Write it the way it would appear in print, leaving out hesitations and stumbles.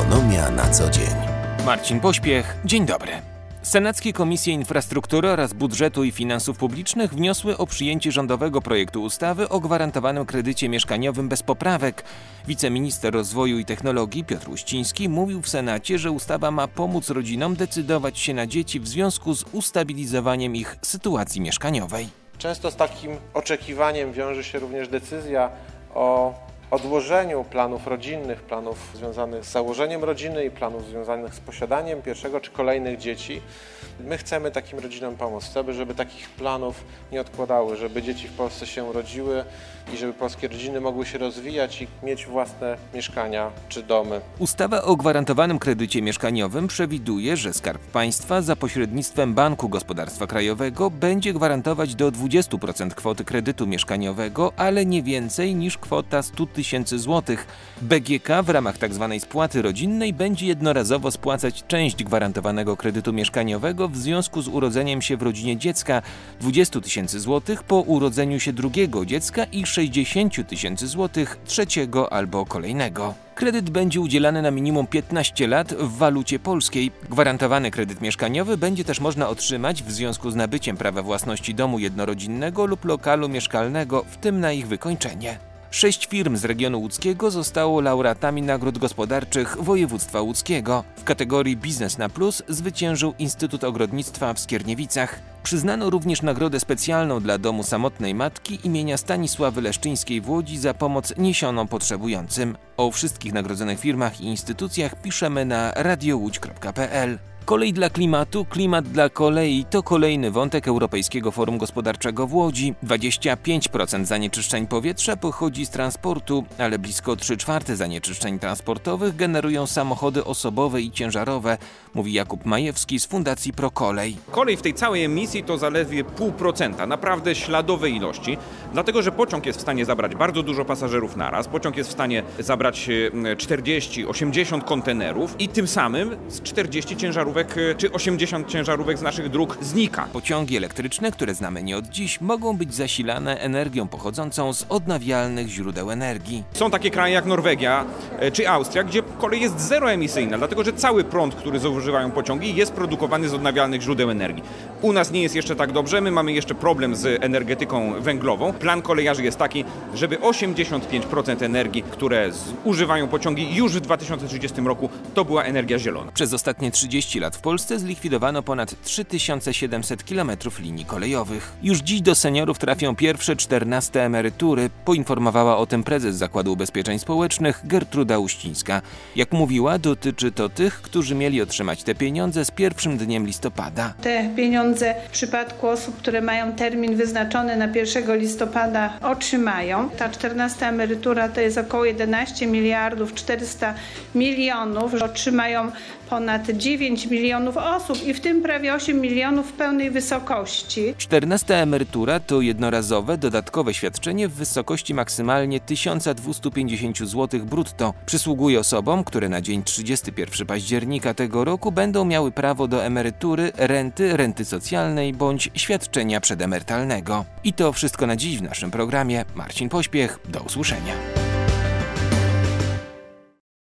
Ekonomia na co dzień. Marcin Pośpiech, dzień dobry. Senackie Komisje Infrastruktury oraz Budżetu i Finansów Publicznych wniosły o przyjęcie rządowego projektu ustawy o gwarantowanym kredycie mieszkaniowym bez poprawek. Wiceminister Rozwoju i Technologii Piotr Uściński mówił w Senacie, że ustawa ma pomóc rodzinom decydować się na dzieci w związku z ustabilizowaniem ich sytuacji mieszkaniowej. Często z takim oczekiwaniem wiąże się również decyzja o odłożeniu planów rodzinnych, planów związanych z założeniem rodziny i planów związanych z posiadaniem pierwszego czy kolejnych dzieci. My chcemy takim rodzinom pomóc. Chcemy, żeby takich planów nie odkładały, żeby dzieci w Polsce się urodziły i żeby polskie rodziny mogły się rozwijać i mieć własne mieszkania czy domy. Ustawa o gwarantowanym kredycie mieszkaniowym przewiduje, że Skarb Państwa za pośrednictwem Banku Gospodarstwa Krajowego będzie gwarantować do 20% kwoty kredytu mieszkaniowego, ale nie więcej niż kwota 100 tysięcy złotych. BGK w ramach tzw. spłaty rodzinnej będzie jednorazowo spłacać część gwarantowanego kredytu mieszkaniowego w związku z urodzeniem się w rodzinie dziecka, 20 tysięcy złotych po urodzeniu się drugiego dziecka i 60 tysięcy złotych trzeciego albo kolejnego. Kredyt będzie udzielany na minimum 15 lat w walucie polskiej. Gwarantowany kredyt mieszkaniowy będzie też można otrzymać w związku z nabyciem prawa własności domu jednorodzinnego lub lokalu mieszkalnego, w tym na ich wykończenie. 6 firm z regionu łódzkiego zostało laureatami nagród gospodarczych województwa łódzkiego. W kategorii Biznes na Plus zwyciężył Instytut Ogrodnictwa w Skierniewicach. Przyznano również nagrodę specjalną dla Domu Samotnej Matki imienia Stanisławy Leszczyńskiej w Łodzi za pomoc niesioną potrzebującym. O wszystkich nagrodzonych firmach i instytucjach piszemy na radiołódź.pl. Kolej dla klimatu, klimat dla kolei to kolejny wątek Europejskiego Forum Gospodarczego w Łodzi. 25% zanieczyszczeń powietrza pochodzi z transportu, ale blisko 3/4 zanieczyszczeń transportowych generują samochody osobowe i ciężarowe, mówi Jakub Majewski z Fundacji ProKolej. Kolej w tej całej emisji to zaledwie 0,5%, naprawdę śladowe ilości, dlatego że pociąg jest w stanie zabrać bardzo dużo pasażerów naraz, pociąg jest w stanie zabrać 40-80 kontenerów i tym samym z 40 ciężarówek czy 80 ciężarówek z naszych dróg znika. Pociągi elektryczne, które znamy nie od dziś, mogą być zasilane energią pochodzącą z odnawialnych źródeł energii. Są takie kraje jak Norwegia czy Austria, gdzie kolej jest zeroemisyjna, dlatego że cały prąd, który zużywają pociągi, jest produkowany z odnawialnych źródeł energii. U nas nie jest jeszcze tak dobrze, my mamy jeszcze problem z energetyką węglową. Plan kolejarzy jest taki, żeby 85% energii, które używają pociągi już w 2030 roku, to była energia zielona. Przez ostatnie 30 lat w Polsce zlikwidowano ponad 3700 km linii kolejowych. Już dziś do seniorów trafią pierwsze 14 emerytury, poinformowała o tym prezes Zakładu Ubezpieczeń Społecznych Gertruda Uścińska. Jak mówiła, dotyczy to tych, którzy mieli otrzymać te pieniądze z pierwszym dniem listopada. Te pieniądze w przypadku osób, które mają termin wyznaczony na 1 listopada, otrzymają. Ta 14 emerytura to jest około 11 miliardów 400 milionów. Otrzymają ponad 9 milionów osób i w tym prawie 8 milionów w pełnej wysokości. 14 emerytura to jednorazowe, dodatkowe świadczenie w wysokości maksymalnie 1250 zł brutto. Przysługuje osobom, które na dzień 31 października tego roku będą miały prawo do emerytury, renty socjalnej bądź świadczenia przedemerytalnego. I to wszystko na dziś w naszym programie. Marcin Pośpiech, do usłyszenia.